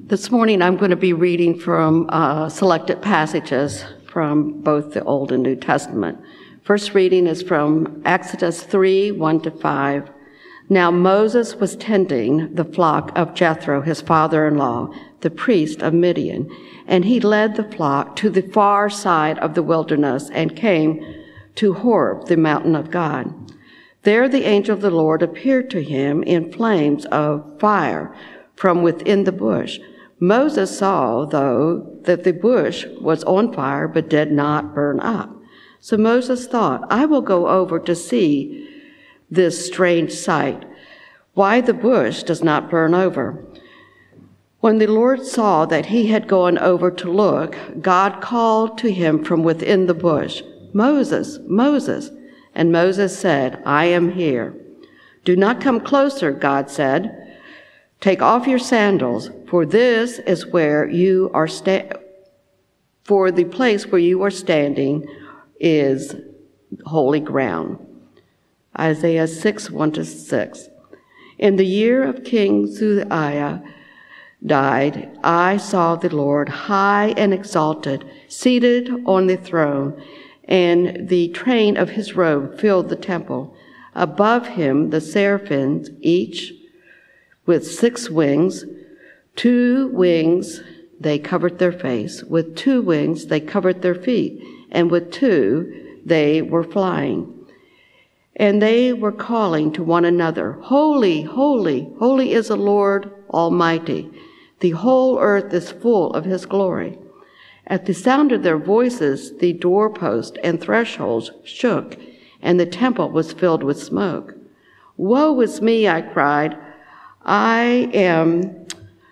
This morning I'm going to be reading from selected passages from both the Old and New Testament. First reading is from Exodus 3, 1-5. Now Moses was tending the flock of Jethro, his father-in-law, the priest of Midian, and he led the flock to the far side of the wilderness and came to Horeb, the mountain of God. There the angel of the Lord appeared to him in flames of fire from within the bush. Moses saw, though, that the bush was on fire but did not burn up. So Moses thought, I will go over to see this strange sight, why the bush does not burn over. When the Lord saw that he had gone over to look, God called to him from within the bush, Moses, Moses. And Moses said, I am here. Do not come closer, God said. Take off your sandals, for this is where you are for the place where you are standing is holy ground. Isaiah 6, 1-6. In the year of King Uzziah died, I saw the Lord high and exalted, seated on the throne, and the train of his robe filled the temple. Above him the seraphims, each with 6 wings. 2 wings they covered their face, with 2 wings they covered their feet, and with 2 they were flying. And they were calling to one another, Holy, holy, holy is the Lord Almighty. The whole earth is full of his glory. At the sound of their voices, the doorpost and thresholds shook, and the temple was filled with smoke. Woe is me, I cried. I am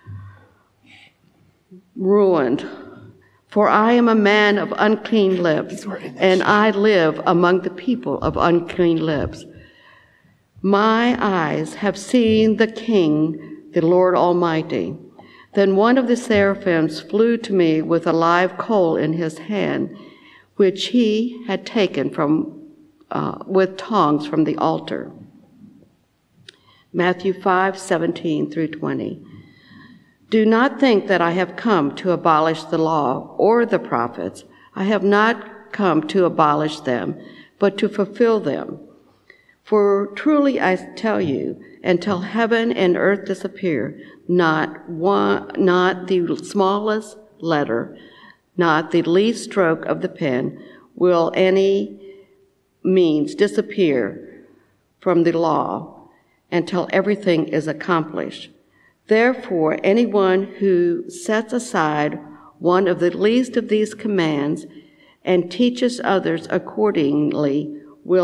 ruined, for I am a man of unclean lips, and I live among the people of unclean lips. My eyes have seen the King, the Lord Almighty. Then one of the seraphims flew to me with a live coal in his hand, which he had taken with tongs from the altar. Matthew 5:17-20. Do not think that I have come to abolish the law or the prophets. I have not come to abolish them, but to fulfill them. For truly I tell you, until heaven and earth disappear, not the smallest letter, not the least stroke of the pen will any means disappear from the law until everything is accomplished. Therefore, anyone who sets aside one of the least of these commands and teaches others accordingly will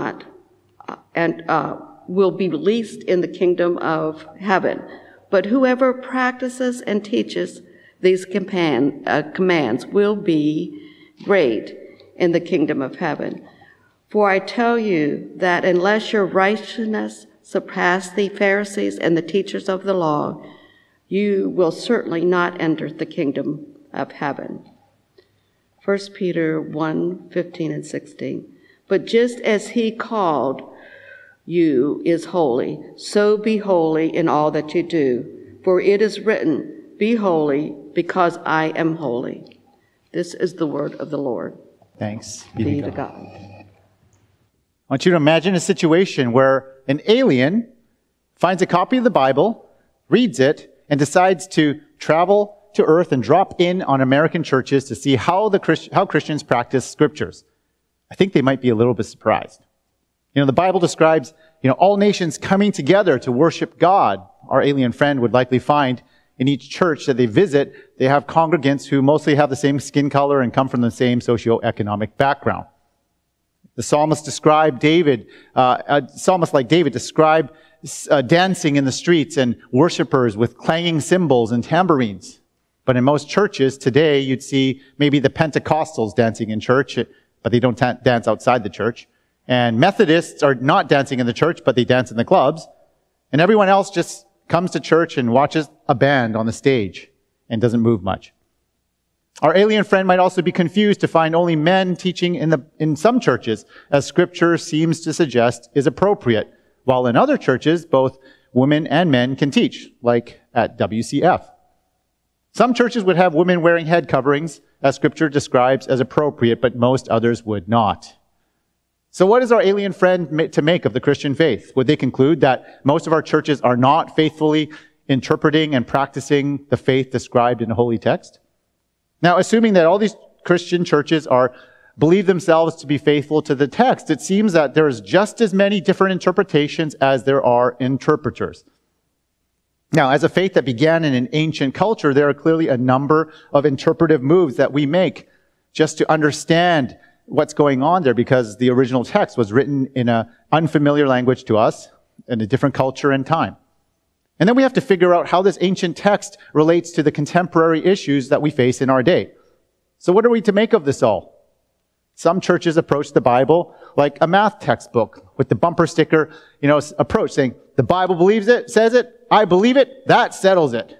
be least in the kingdom of heaven. But whoever practices and teaches these commands will be great in the kingdom of heaven. For I tell you that unless your righteousness surpass the Pharisees and the teachers of the law, you will certainly not enter the kingdom of heaven. 1 Peter 1:15-16. But just as he called you is holy, so be holy in all that you do. For it is written, be holy because I am holy. This is the word of the Lord. Thanks Be to God. I want you to imagine a situation where an alien finds a copy of the Bible, reads it, and decides to travel to Earth and drop in on American churches to see how Christians practice scriptures. I think they might be a little bit surprised. The Bible describes, all nations coming together to worship God. Our alien friend would likely find in each church that they visit, they have congregants who mostly have the same skin color and come from the same socioeconomic background. The psalmist described psalmists like David describe dancing in the streets and worshipers with clanging cymbals and tambourines. But in most churches today, you'd see maybe the Pentecostals dancing in church, but they don't dance outside the church. And Methodists are not dancing in the church, but they dance in the clubs. And everyone else just comes to church and watches a band on the stage and doesn't move much. Our alien friend might also be confused to find only men teaching in some churches, as Scripture seems to suggest is appropriate, while in other churches, both women and men can teach, like at WCF. Some churches would have women wearing head coverings, as Scripture describes as appropriate, but most others would not. So what is our alien friend to make of the Christian faith? Would they conclude that most of our churches are not faithfully interpreting and practicing the faith described in the Holy Text? Now, assuming that all these Christian churches believe themselves to be faithful to the text, it seems that there's just as many different interpretations as there are interpreters. Now, as a faith that began in an ancient culture, there are clearly a number of interpretive moves that we make just to understand what's going on there, because the original text was written in an unfamiliar language to us in a different culture and time. And then we have to figure out how this ancient text relates to the contemporary issues that we face in our day. So what are we to make of this all? Some churches approach the Bible like a math textbook with the bumper sticker, approach saying, the Bible believes it, says it, I believe it, that settles it.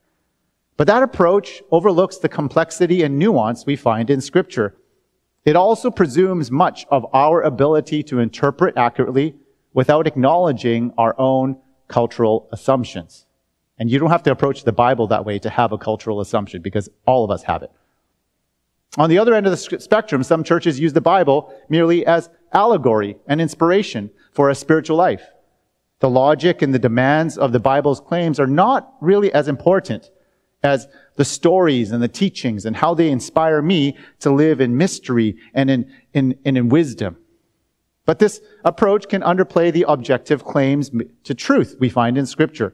But that approach overlooks the complexity and nuance we find in Scripture. It also presumes much of our ability to interpret accurately without acknowledging our own cultural assumptions. And you don't have to approach the Bible that way to have a cultural assumption, because all of us have it. On the other end of the spectrum, some churches use the Bible merely as allegory and inspiration for a spiritual life. The logic and the demands of the Bible's claims are not really as important as the stories and the teachings and how they inspire me to live in mystery and in wisdom. But this approach can underplay the objective claims to truth we find in Scripture.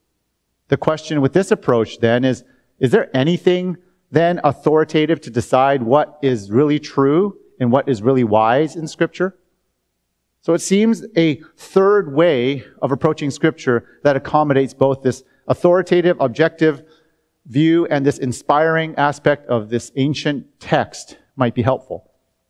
The question with this approach then is there anything then authoritative to decide what is really true and what is really wise in Scripture? So it seems a third way of approaching Scripture that accommodates both this authoritative, objective view and this inspiring aspect of this ancient text might be helpful.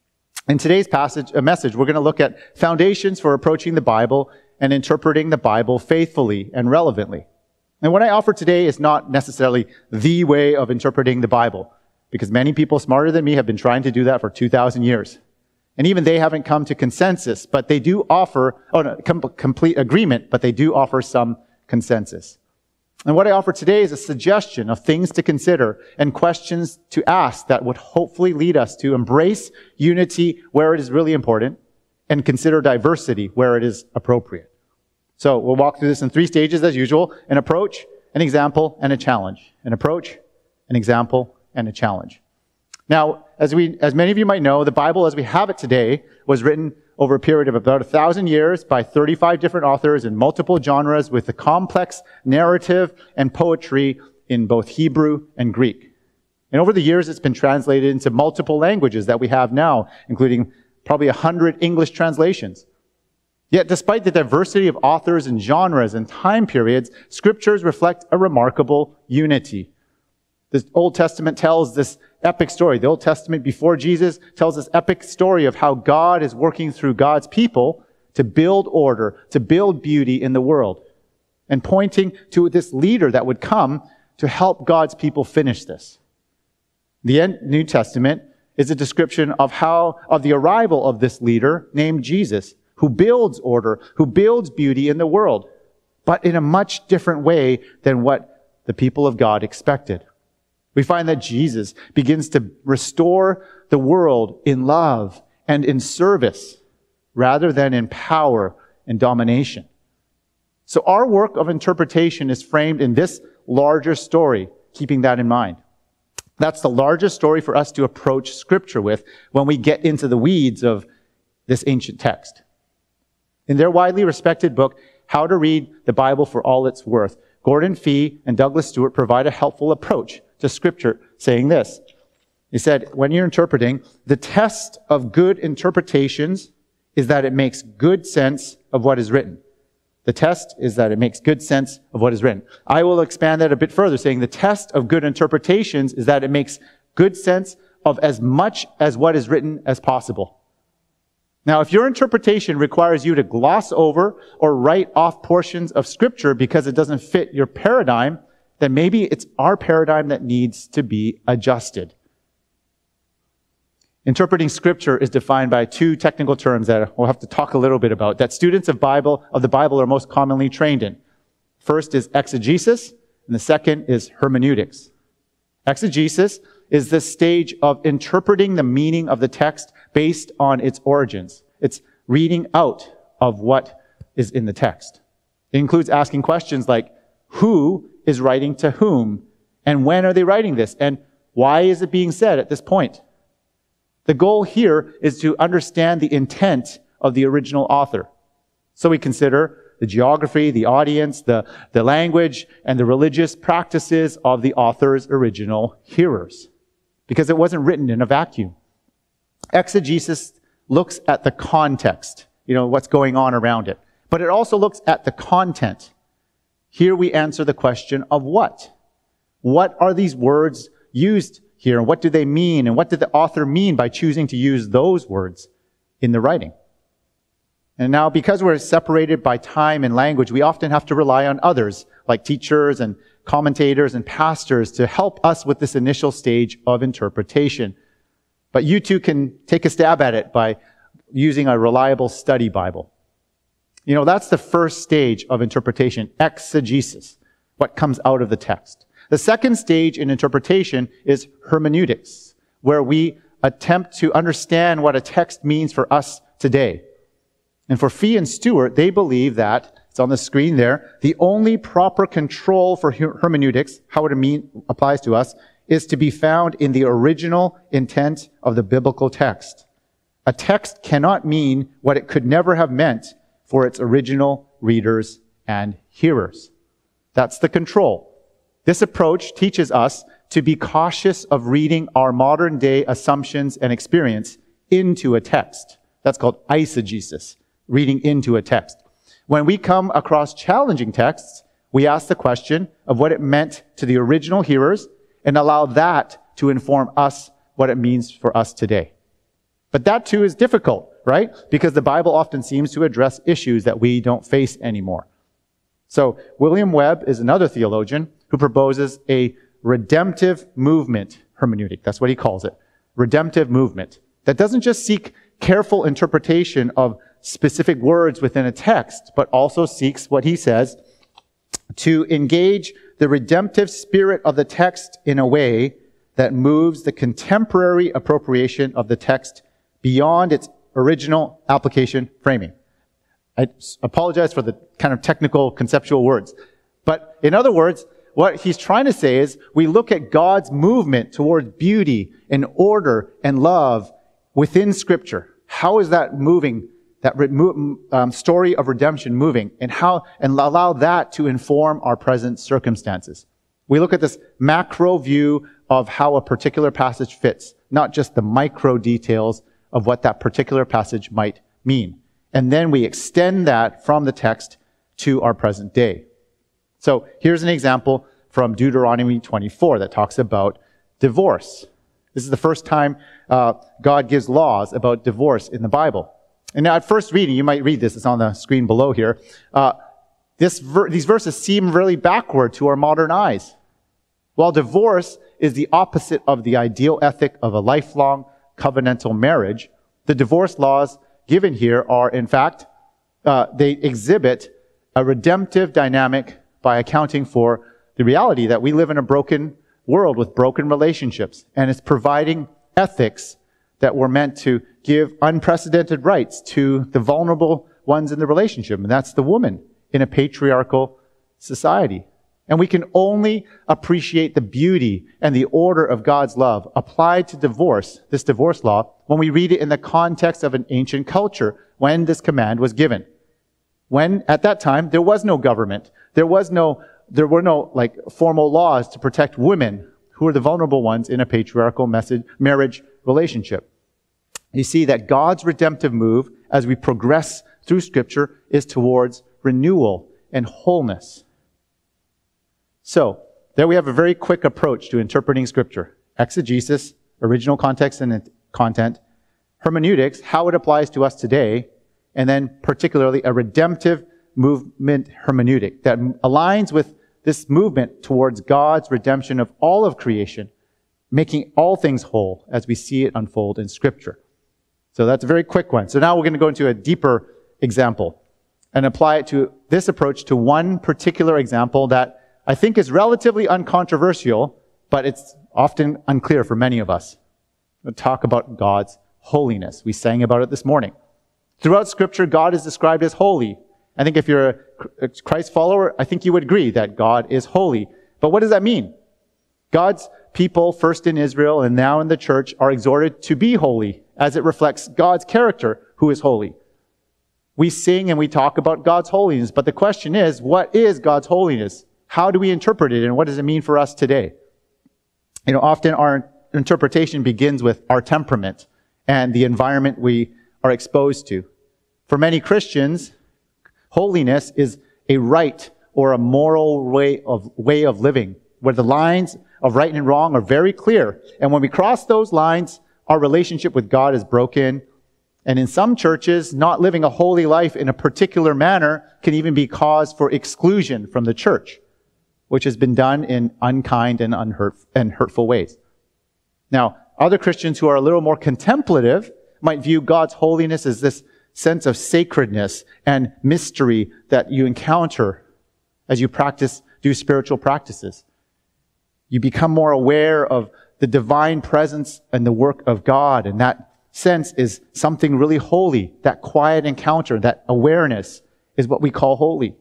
In today's message, we're going to look at foundations for approaching the Bible and interpreting the Bible faithfully and relevantly. And what I offer today is not necessarily the way of interpreting the Bible, because many people smarter than me have been trying to do that for 2,000 years. And even they haven't come to consensus, but they do offer, complete agreement, but they do offer some consensus. And what I offer today is a suggestion of things to consider and questions to ask that would hopefully lead us to embrace unity where it is really important and consider diversity where it is appropriate. So we'll walk through this in 3 stages as usual: an approach, an example, and a challenge. An approach, an example, and a challenge. Now, as many of you might know, the Bible as we have it today was written over a period of about 1,000 years by 35 different authors in multiple genres with a complex narrative and poetry in both Hebrew and Greek. And over the years, it's been translated into multiple languages that we have now, including probably 100 English translations. Yet, despite the diversity of authors and genres and time periods, Scriptures reflect a remarkable unity. The Old Testament tells this epic story. The Old Testament before Jesus tells this epic story of how God is working through God's people to build order, to build beauty in the world, and pointing to this leader that would come to help God's people finish this. The New Testament is a description of the arrival of this leader named Jesus, who builds order, who builds beauty in the world, but in a much different way than what the people of God expected. We find that Jesus begins to restore the world in love and in service rather than in power and domination. So our work of interpretation is framed in this larger story, keeping that in mind. That's the largest story for us to approach Scripture with when we get into the weeds of this ancient text. In their widely respected book, How to Read the Bible for All It's Worth, Gordon Fee and Douglas Stewart provide a helpful approach to Scripture, saying this. He said, when you're interpreting, the test of good interpretations is that it makes good sense of what is written. The test is that it makes good sense of what is written. I will expand that a bit further, saying the test of good interpretations is that it makes good sense of as much as what is written as possible. Now, if your interpretation requires you to gloss over or write off portions of Scripture because it doesn't fit your paradigm, then maybe it's our paradigm that needs to be adjusted. Interpreting Scripture is defined by 2 technical terms that we'll have to talk a little bit about, that students of the Bible are most commonly trained in. First is exegesis, and the second is hermeneutics. Exegesis is the stage of interpreting the meaning of the text based on its origins. It's reading out of what is in the text. It includes asking questions like, who is writing to whom? And when are they writing this? And why is it being said at this point? The goal here is to understand the intent of the original author. So we consider the geography, the audience, the language, and the religious practices of the author's original hearers, because it wasn't written in a vacuum. Exegesis looks at the context, what's going on around it, but it also looks at the content. Here we answer the question of what? What are these words used here, and what do they mean, and what did the author mean by choosing to use those words in the writing? And now, because we're separated by time and language, we often have to rely on others, like teachers and commentators and pastors, to help us with this initial stage of interpretation. But you too can take a stab at it by using a reliable study Bible. That's the first stage of interpretation, exegesis, what comes out of the text. The second stage in interpretation is hermeneutics, where we attempt to understand what a text means for us today. And for Fee and Stewart, they believe that, it's on the screen there, the only proper control for hermeneutics, how it applies to us, is to be found in the original intent of the biblical text. A text cannot mean what it could never have meant for its original readers and hearers. That's the control. This approach teaches us to be cautious of reading our modern day assumptions and experience into a text. That's called eisegesis, reading into a text. When we come across challenging texts, we ask the question of what it meant to the original hearers and allow that to inform us what it means for us today. But that too is difficult, right? Because the Bible often seems to address issues that we don't face anymore. So William Webb is another theologian who proposes a redemptive movement hermeneutic. That's what he calls it. Redemptive movement. That doesn't just seek careful interpretation of specific words within a text, but also seeks, what he says, to engage the redemptive spirit of the text in a way that moves the contemporary appropriation of the text beyond its original application framing. I apologize for the kind of technical conceptual words. But in other words, what he's trying to say is we look at God's movement towards beauty and order and love within Scripture. How is that moving, that story of redemption moving, and allow that to inform our present circumstances? We look at this macro view of how a particular passage fits, not just the micro details of what that particular passage might mean. And then we extend that from the text to our present day. So here's an example from Deuteronomy 24 that talks about divorce. This is the first time God gives laws about divorce in the Bible. And now at first reading, you might read this, it's on the screen below here. These verses seem really backward to our modern eyes. While divorce is the opposite of the ideal ethic of a lifelong covenantal marriage, the divorce laws given here are, in fact, they exhibit a redemptive dynamic by accounting for the reality that we live in a broken world with broken relationships, and it's providing ethics that were meant to give unprecedented rights to the vulnerable ones in the relationship, and that's the woman in a patriarchal society. And we can only appreciate the beauty and the order of God's love applied to divorce, this divorce law, when we read it in the context of an ancient culture when this command was given. When, at that time, there was no government. There were no formal laws to protect women who were the vulnerable ones in a patriarchal marriage relationship. You see that God's redemptive move as we progress through Scripture is towards renewal and wholeness. So, there we have a very quick approach to interpreting Scripture. Exegesis, original context and content. Hermeneutics, how it applies to us today. And then particularly a redemptive movement hermeneutic that aligns with this movement towards God's redemption of all of creation, making all things whole as we see it unfold in Scripture. So that's a very quick one. So now we're going to go into a deeper example and apply it to this approach to one particular example that I think is relatively uncontroversial, but it's often unclear for many of us. We'll talk about God's holiness. We sang about it this morning. Throughout Scripture, God is described as holy. I think if you're a Christ follower, I think you would agree that God is holy. But what does that mean? God's people, first in Israel and now in the church, are exhorted to be holy as it reflects God's character, who is holy. We sing and we talk about God's holiness, but the question is, what is God's holiness? How do we interpret it, and what does it mean for us today? Often our interpretation begins with our temperament and the environment we are exposed to. For many Christians, holiness is a right or a moral way of living, where the lines of right and wrong are very clear. And when we cross those lines, our relationship with God is broken. And in some churches, not living a holy life in a particular manner can even be cause for exclusion from the church, which has been done in unkind and hurtful ways. Now, other Christians who are a little more contemplative might view God's holiness as this sense of sacredness and mystery that you encounter as you do spiritual practices. You become more aware of the divine presence and the work of God, and that sense is something really holy. That quiet encounter, that awareness is what we call holy.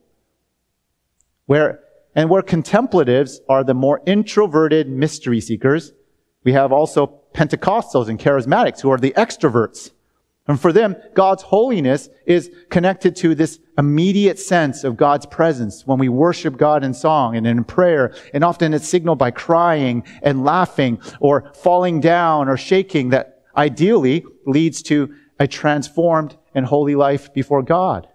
Where contemplatives are the more introverted mystery seekers, we have also Pentecostals and charismatics who are the extroverts. And for them, God's holiness is connected to this immediate sense of God's presence when we worship God in song and in prayer. And often it's signaled by crying and laughing or falling down or shaking that ideally leads to a transformed and holy life before God.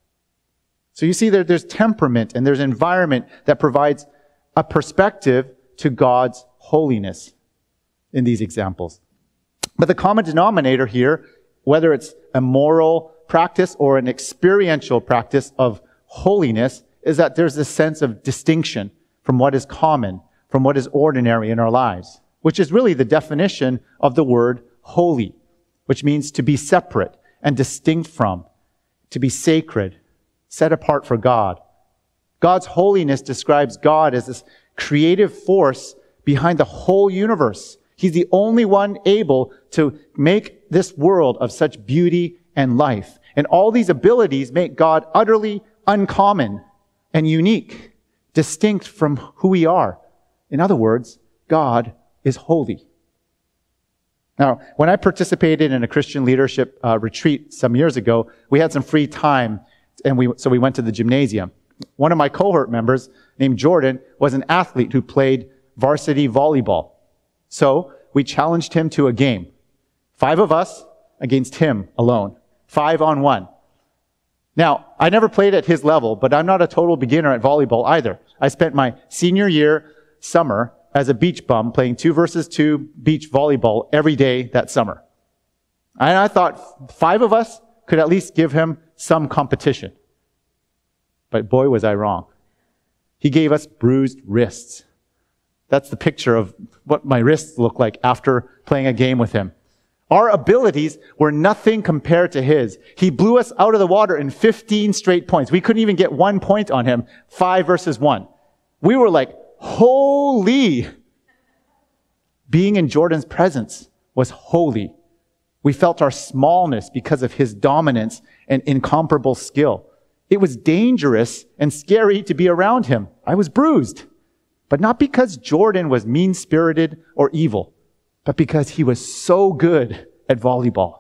So you see there's temperament and there's environment that provides a perspective to God's holiness in these examples. But the common denominator here, whether it's a moral practice or an experiential practice of holiness, is that there's this sense of distinction from what is common, from what is ordinary in our lives, which is really the definition of the word holy, which means to be separate and distinct from, to be sacred, set apart for God. God's holiness describes God as this creative force behind the whole universe. He's the only one able to make this world of such beauty and life. And all these abilities make God utterly uncommon and unique, distinct from who we are. In other words, God is holy. Now, when I participated in a Christian leadership retreat some years ago, we had some free time, and so we went to the gymnasium. One of my cohort members, named Jordan, was an athlete who played varsity volleyball. So we challenged him to a game. 5 of us against him alone. 5-on-1. Now, I never played at his level, but I'm not a total beginner at volleyball either. I spent my senior year summer as a beach bum playing 2 versus 2 beach volleyball every day that summer. And I thought 5 of us could at least give him some competition. But boy, was I wrong. He gave us bruised wrists. That's the picture of what my wrists look like after playing a game with him. Our abilities were nothing compared to his. He blew us out of the water in 15 straight points. We couldn't even get 1 point on him, 5 versus 1. We were like, holy! Being in Jordan's presence was holy. We felt our smallness because of his dominance and incomparable skill. It was dangerous and scary to be around him. I was bruised. But not because Jordan was mean-spirited or evil, but because he was so good at volleyball.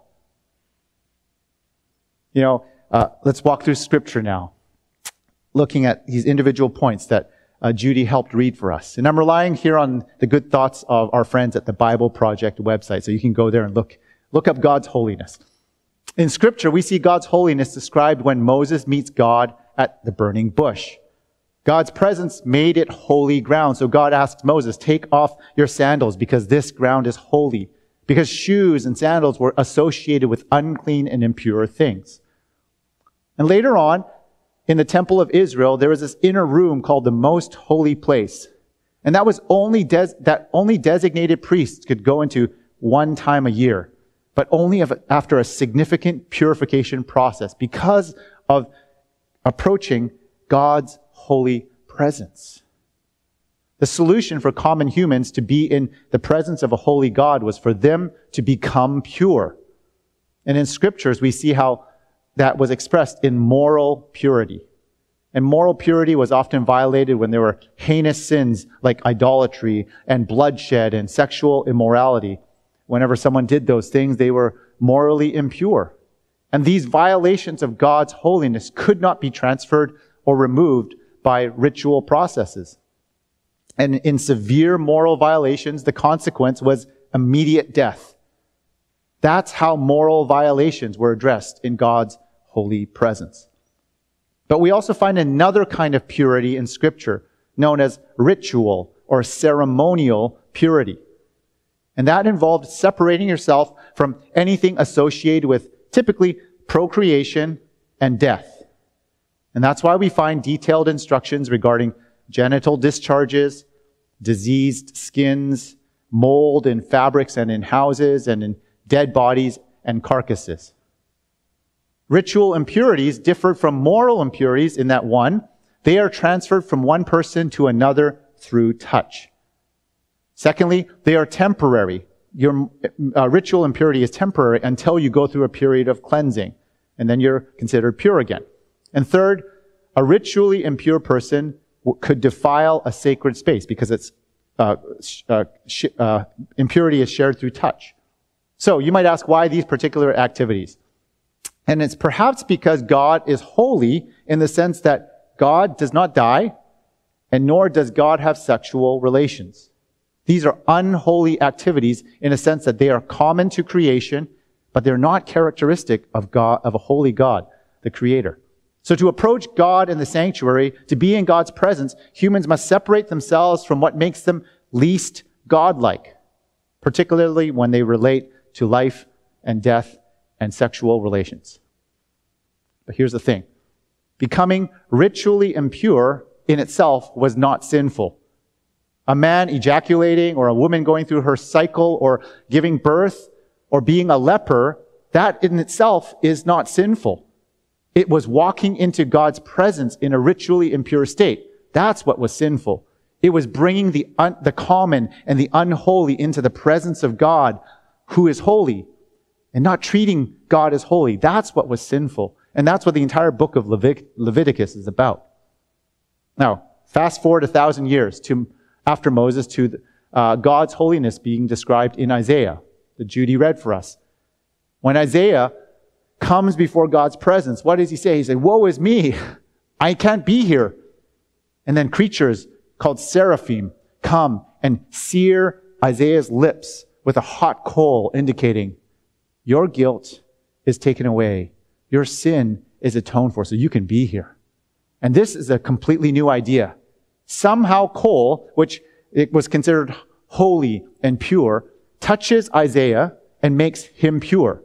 Let's walk through Scripture now, looking at these individual points that Judy helped read for us. And I'm relying here on the good thoughts of our friends at the Bible Project website, so you can go there and look up God's holiness. In Scripture, we see God's holiness described when Moses meets God at the burning bush. God's presence made it holy ground. So God asks Moses, take off your sandals because this ground is holy. Because shoes and sandals were associated with unclean and impure things. And later on, in the temple of Israel, there was this inner room called the most holy place. And that was only designated priests could go into 1 time a year, but only after a significant purification process because of approaching God's holy presence. The solution for common humans to be in the presence of a holy God was for them to become pure. And in scriptures, we see how that was expressed in moral purity. And moral purity was often violated when there were heinous sins like idolatry and bloodshed and sexual immorality. Whenever someone did those things, they were morally impure. And these violations of God's holiness could not be transferred or removed by ritual processes. And in severe moral violations, the consequence was immediate death. That's how moral violations were addressed in God's holy presence. But we also find another kind of purity in Scripture, known as ritual or ceremonial purity. And that involved separating yourself from anything associated with typically procreation and death. And that's why we find detailed instructions regarding genital discharges, diseased skins, mold in fabrics and in houses and in dead bodies and carcasses. Ritual impurities differ from moral impurities in that one, they are transferred from one person to another through touch. Secondly, they are temporary. Your ritual impurity is temporary until you go through a period of cleansing, and then you're considered pure again. And third, a ritually impure person could defile a sacred space because its impurity is shared through touch. So you might ask, why these particular activities? And it's perhaps because God is holy in the sense that God does not die, and nor does God have sexual relations. These are unholy activities in a sense that they are common to creation, but they're not characteristic of God, of a holy God, the Creator. So to approach God in the sanctuary, to be in God's presence, humans must separate themselves from what makes them least godlike, particularly when they relate to life and death and sexual relations. But here's the thing. Becoming ritually impure in itself was not sinful. A man ejaculating or a woman going through her cycle or giving birth or being a leper, that in itself is not sinful. It was walking into God's presence in a ritually impure state. That's what was sinful. It was bringing the common and the unholy into the presence of God, who is holy, and not treating God as holy. That's what was sinful. And that's what the entire book of Leviticus is about. Now, fast forward 1,000 years after Moses to God's holiness being described in Isaiah, that Judy read for us. When Isaiah comes before God's presence, what does he say? He says, "Woe is me! I can't be here." And then creatures called seraphim come and sear Isaiah's lips with a hot coal, indicating, your guilt is taken away. Your sin is atoned for, so you can be here. And this is a completely new idea. Somehow coal, which it was considered holy and pure, touches Isaiah and makes him pure.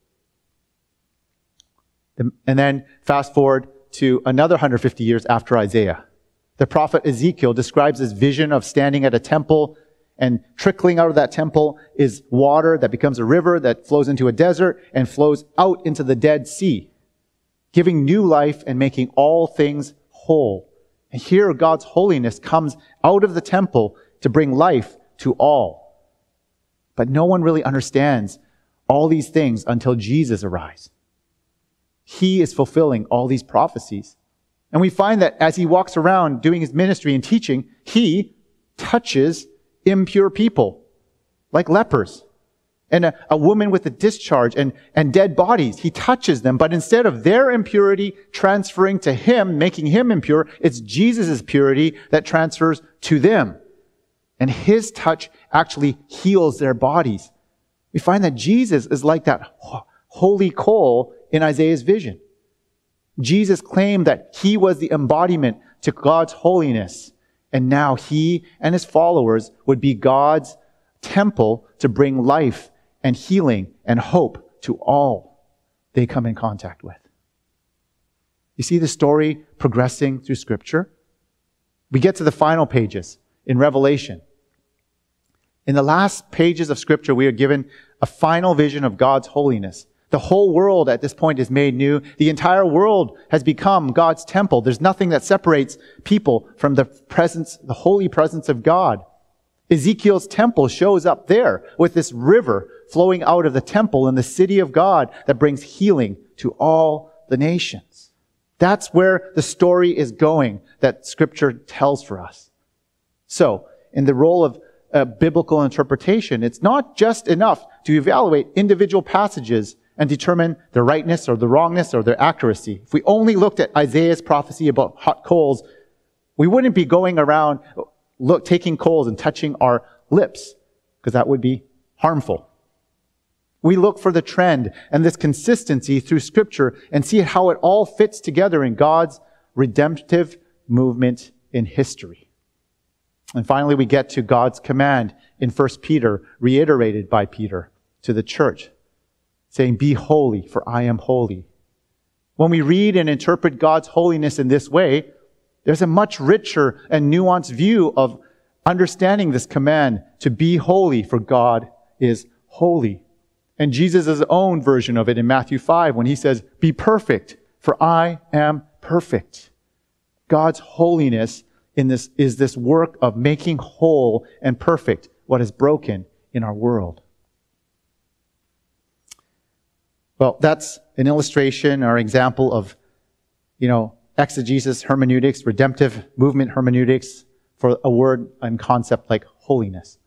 And then fast forward to another 150 years after Isaiah. The prophet Ezekiel describes his vision of standing at a temple, and trickling out of that temple is water that becomes a river that flows into a desert and flows out into the Dead Sea, giving new life and making all things whole. And here God's holiness comes out of the temple to bring life to all. But no one really understands all these things until Jesus arrives. He is fulfilling all these prophecies. And we find that as he walks around doing his ministry and teaching, he touches impure people, like lepers, and a woman with a discharge and dead bodies. He touches them, but instead of their impurity transferring to him, making him impure, it's Jesus' purity that transfers to them. And his touch actually heals their bodies. We find that Jesus is like that holy coal in Isaiah's vision. Jesus claimed that he was the embodiment to God's holiness. And now he and his followers would be God's temple to bring life and healing and hope to all they come in contact with. You see the story progressing through Scripture? We get to the final pages in Revelation. In the last pages of Scripture, we are given a final vision of God's holiness. The whole world at this point is made new. The entire world has become God's temple. There's nothing that separates people from the presence, the holy presence of God. Ezekiel's temple shows up there with this river flowing out of the temple in the city of God that brings healing to all the nations. That's where the story is going that Scripture tells for us. So, in the role of biblical interpretation, it's not just enough to evaluate individual passages and determine their rightness or the wrongness or their accuracy. If we only looked at Isaiah's prophecy about hot coals, we wouldn't be going around taking coals and touching our lips, because that would be harmful. We look for the trend and this consistency through Scripture and see how it all fits together in God's redemptive movement in history. And finally, we get to God's command in 1 Peter, reiterated by Peter to the church, saying, "Be holy, for I am holy." When we read and interpret God's holiness in this way, there's a much richer and nuanced view of understanding this command to be holy, for God is holy. And Jesus' own version of it in Matthew 5, when he says, "Be perfect, for I am perfect." God's holiness in this is this work of making whole and perfect what is broken in our world. Well, that's an illustration or example of, exegesis, hermeneutics, redemptive movement hermeneutics for a word and concept like holiness.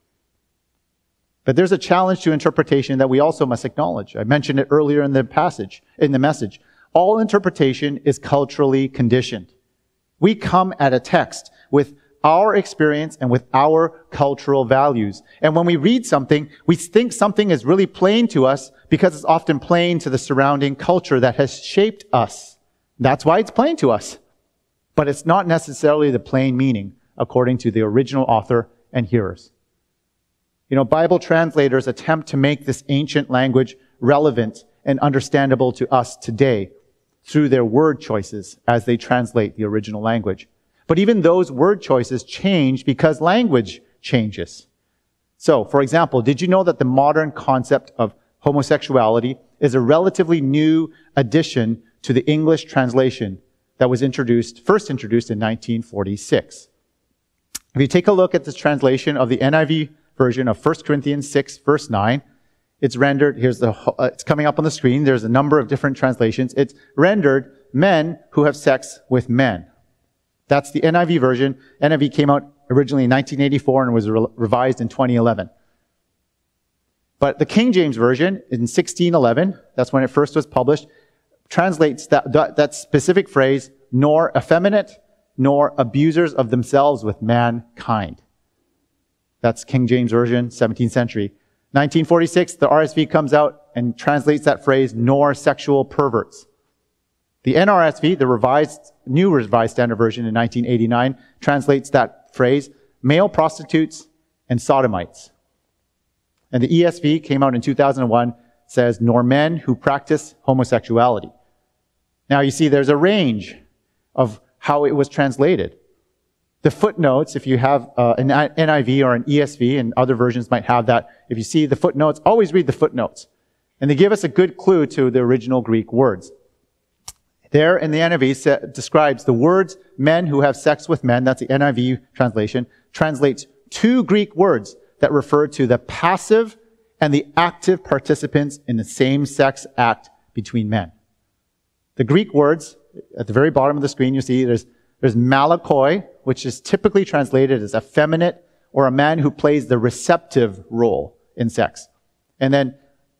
But there's a challenge to interpretation that we also must acknowledge. I mentioned it earlier in the message. All interpretation is culturally conditioned. We come at a text with our experience and with our cultural values. And when we read something, we think something is really plain to us because it's often plain to the surrounding culture that has shaped us. That's why it's plain to us. But it's not necessarily the plain meaning according to the original author and hearers. Bible translators attempt to make this ancient language relevant and understandable to us today through their word choices as they translate the original language. But even those word choices change because language changes. So, for example, did you know that the modern concept of homosexuality is a relatively new addition to the English translation that was first introduced in 1946? If you take a look at this translation of the NIV version of 1 Corinthians 6, verse 9, it's rendered, it's coming up on the screen, there's a number of different translations. It's rendered men who have sex with men. That's the NIV version. NIV came out originally in 1984 and was revised in 2011. But the King James Version in 1611, that's when it first was published, translates that specific phrase, nor effeminate, nor abusers of themselves with mankind. That's King James Version, 17th century. 1946, the RSV comes out and translates that phrase, nor sexual perverts. The NRSV, the New Revised Standard Version in 1989, translates that phrase, male prostitutes and sodomites. And the ESV came out in 2001, says, nor men who practice homosexuality. Now you see there's a range of how it was translated. The footnotes, if you have an NIV or an ESV, and other versions might have that, if you see the footnotes, always read the footnotes. And they give us a good clue to the original Greek words. There in the NIV describes the words men who have sex with men, that's the NIV translation, translates two Greek words that refer to the passive and the active participants in the same-sex act between men. The Greek words, at the very bottom of the screen, you see there's malakoi, which is typically translated as effeminate or a man who plays the receptive role in sex. And then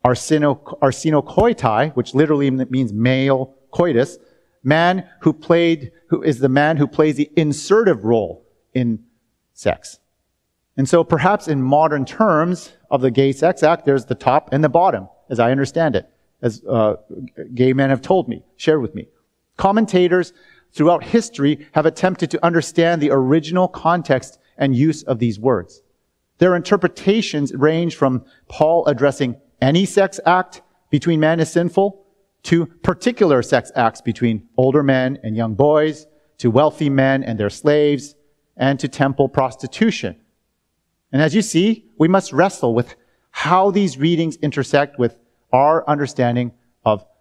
arsenokoitai, which literally means male coitus, who is the man who plays the insertive role in sex. And so perhaps in modern terms of the gay sex act, there's the top and the bottom, as I understand it, as gay men have shared with me. Commentators throughout history have attempted to understand the original context and use of these words. Their interpretations range from Paul addressing any sex act between men as sinful, to particular sex acts between older men and young boys, to wealthy men and their slaves, and to temple prostitution. And as you see, we must wrestle with how these readings intersect with our understanding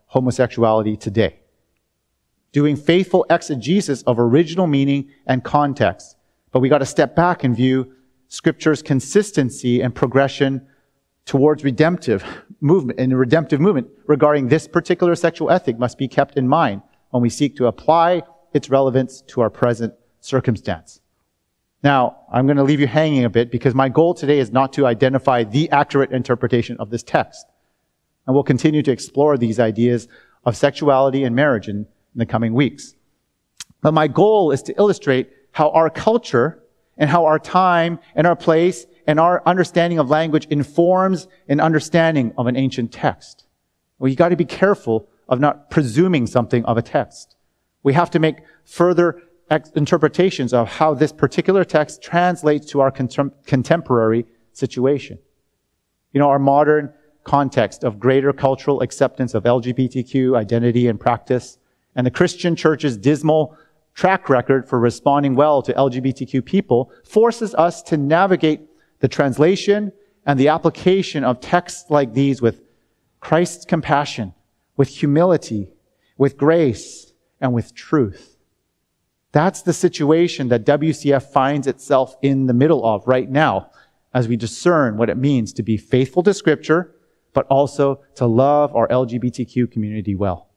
homosexuality today. Doing faithful exegesis of original meaning and context. But we got to step back and view Scripture's consistency and progression towards redemptive movement regarding this particular sexual ethic must be kept in mind when we seek to apply its relevance to our present circumstance. Now, I'm going to leave you hanging a bit because my goal today is not to identify the accurate interpretation of this text. And we'll continue to explore these ideas of sexuality and marriage in the coming weeks. But my goal is to illustrate how our culture and how our time and our place and our understanding of language informs an understanding of an ancient text. Well, you got to be careful of not presuming something of a text. We have to make further interpretations of how this particular text translates to our contemporary situation. You know, our modern context of greater cultural acceptance of LGBTQ identity and practice, and the Christian church's dismal track record for responding well to LGBTQ people forces us to navigate the translation and the application of texts like these with Christ's compassion, with humility, with grace, and with truth. That's the situation that WCF finds itself in the middle of right now as we discern what it means to be faithful to Scripture, but also to love our LGBTQ community well.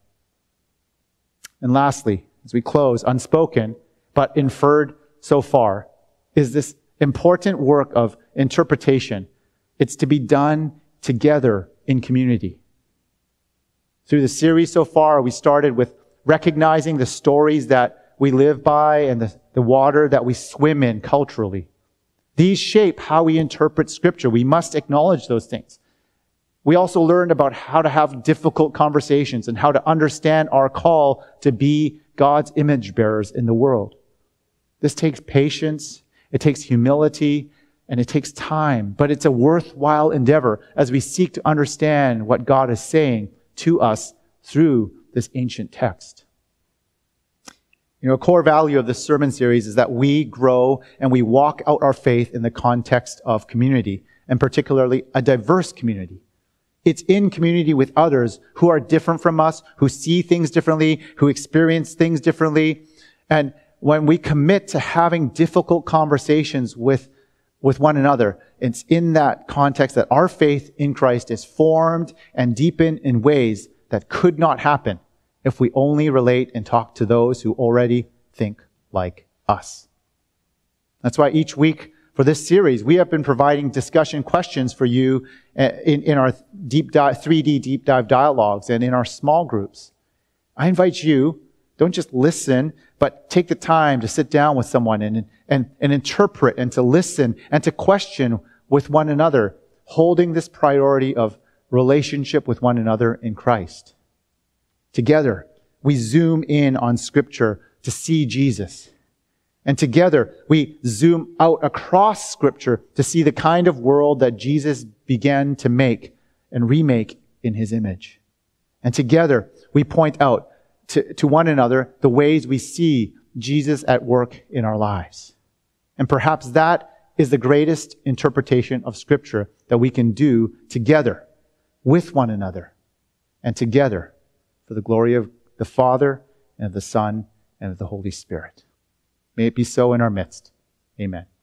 And lastly, as we close, unspoken, but inferred so far, is this important work of interpretation. It's to be done together in community. Through the series so far, we started with recognizing the stories that we live by and the water that we swim in culturally. These shape how we interpret Scripture. We must acknowledge those things. We also learned about how to have difficult conversations and how to understand our call to be God's image bearers in the world. This takes patience, it takes humility, and it takes time, but it's a worthwhile endeavor as we seek to understand what God is saying to us through this ancient text. You know, a core value of this sermon series is that we grow and we walk out our faith in the context of community, and particularly a diverse community. It's in community with others who are different from us, who see things differently, who experience things differently. And when we commit to having difficult conversations with one another, it's in that context that our faith in Christ is formed and deepened in ways that could not happen if we only relate and talk to those who already think like us. That's why each week for this series, we have been providing discussion questions for you in our 3D deep dive dialogues and in our small groups. I invite you, don't just listen, but take the time to sit down with someone and interpret and to listen and to question with one another, holding this priority of relationship with one another in Christ. Together, we zoom in on Scripture to see Jesus. And together, we zoom out across Scripture to see the kind of world that Jesus began to make and remake in His image. And together, we point out to one another the ways we see Jesus at work in our lives. And perhaps that is the greatest interpretation of Scripture that we can do together with one another and together for the glory of the Father and of the Son and of the Holy Spirit. May it be so in our midst. Amen.